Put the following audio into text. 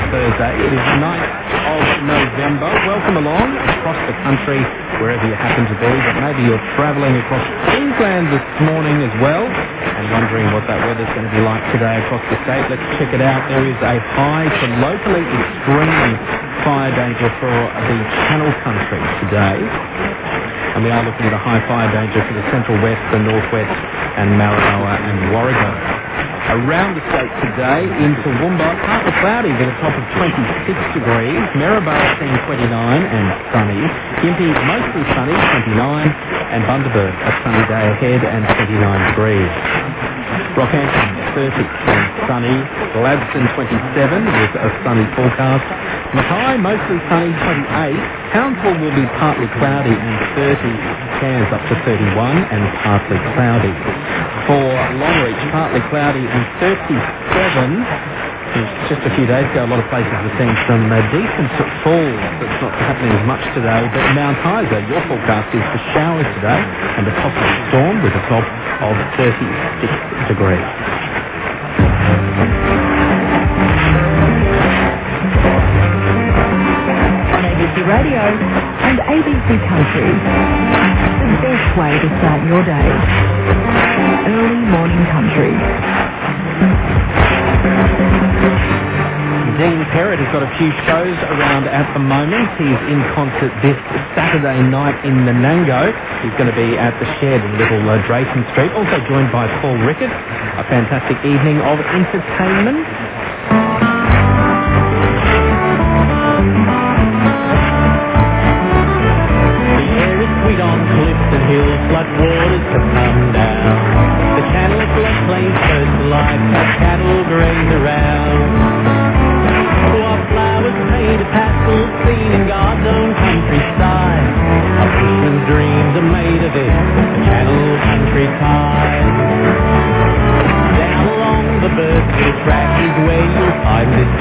Thursday. It is the 9th of November. Welcome along across the country, wherever you happen to be, but maybe you're travelling across Queensland this morning as well and wondering what that weather's going to be like today across the state. Let's check it out. There is a high to locally extreme fire danger for the Channel Country today. And we are looking at a high fire danger for the Central West, the Northwest and Maranoa and Warrego. Around the state today, in Toowoomba, partly cloudy with a top of 26 degrees. Maryborough seeing 29 and sunny. Gympie mostly sunny, 29. And Bundaberg a sunny day ahead and 29 degrees. Rockhampton 30 and sunny. Gladstone 27 with a sunny forecast. Mackay mostly sunny, 28. Townsville will be partly cloudy and 30. Cairns up to 31 and partly cloudy. For Longreach, partly cloudy and 37. Just a few days ago, a lot of places were seeing some decent falls. It's not happening as much today. But Mount Isa, your forecast is for showers today and a possible storm with a top of 36 degrees. On ABC Radio and ABC Country, the best way to start your day. Early morning country. Dean Perrott has got a few shows around at the moment. He's in concert this Saturday night in Menango. He's going to be at the Shed in Little Drayton Street. Also joined by Paul Rickett. A fantastic evening of entertainment. The air is sweet on cliffs and hills, flood waters have come down. The channel floodplain fertilized, the cattle graze around. Flowers paint a pastel scene in God's own countryside. A fisherman's dreams are made of it, the Channel Country tide. Down along the Birdsville track is where you'll find this